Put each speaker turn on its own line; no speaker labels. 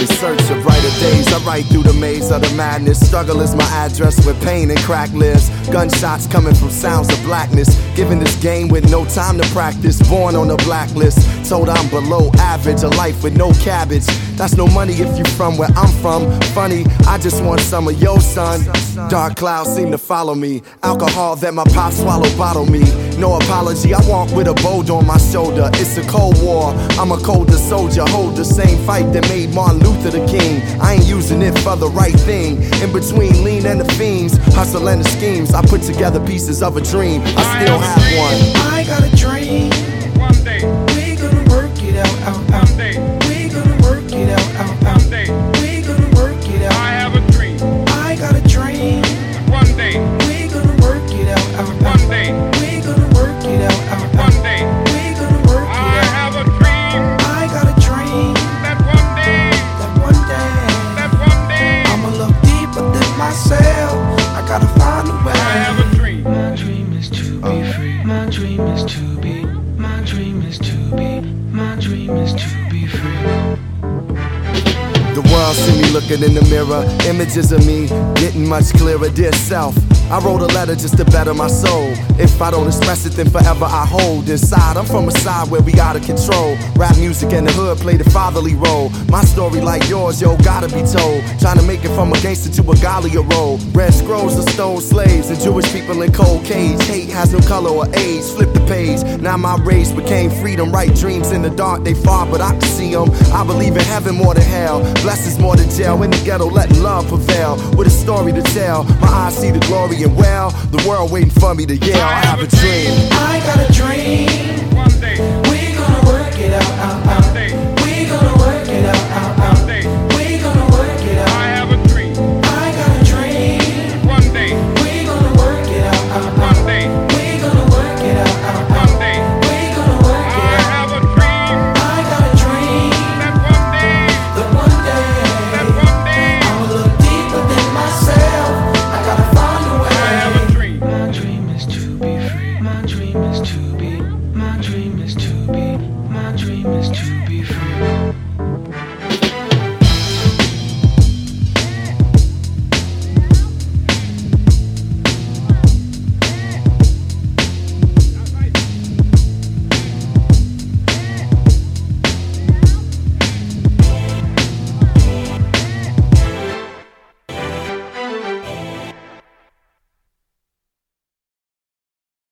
in search of brighter days. I write through the maze of the madness. Struggle is my address where pain and crack lives. Gunshots coming from sounds of blackness. Given this game with no time to practice. Born on a blacklist. Told I'm below average. A life with no cabbage. That's no money if you from where I'm from. Funny, I just want some of your son. Dark clouds seem to follow me. Alcohol that my pop swallowed bottle me. No apology, I walk with a boulder on my shoulder. It's a cold war, I'm a colder soldier. Hold the same fight that made Martin Luther the king. I ain't using it for the right thing. In between lean and the fiends, hustle and the schemes, I put together pieces of a dream. I still have one.
I got a dream.
One day,
we gonna work it out.
one day,
We gonna work it out.
one day,
We gonna work it out.
I have a dream.
I got a dream.
One day,
We gonna work it out.
one day,
We gonna work it out.
one day,
We gonna work
I
it out.
have a dream.
I got a dream
That one day,
that one day
that one day,
I'ma look deeper than myself. I gotta find a way.
I have a dream.
My dream is to be free. My dream is to be. My dream is to be. My dream is to be free.
The world see me looking in the mirror. Images of me getting much clearer. Dear self, I wrote a letter just to better my soul. If I don't express it, then forever I hold inside. I'm from a side where we gotta control. Rap music and the hood play the fatherly role. My story like yours, yo, gotta be told. Trying to make it from a gangster to a Galia role. Red scrolls of stone slaves and Jewish people in cold cage. Hate has no color or age. Flip the page. Now my race became freedom. Right dreams in the dark, they far, but I can see them. I believe in heaven more than hell. Blessings more than jail. In the ghetto, letting love prevail. With a story to tell. My eyes see the glory and well, the world waiting for me to yell. I have a dream.
I got a dream.
One day,
We gonna work it out.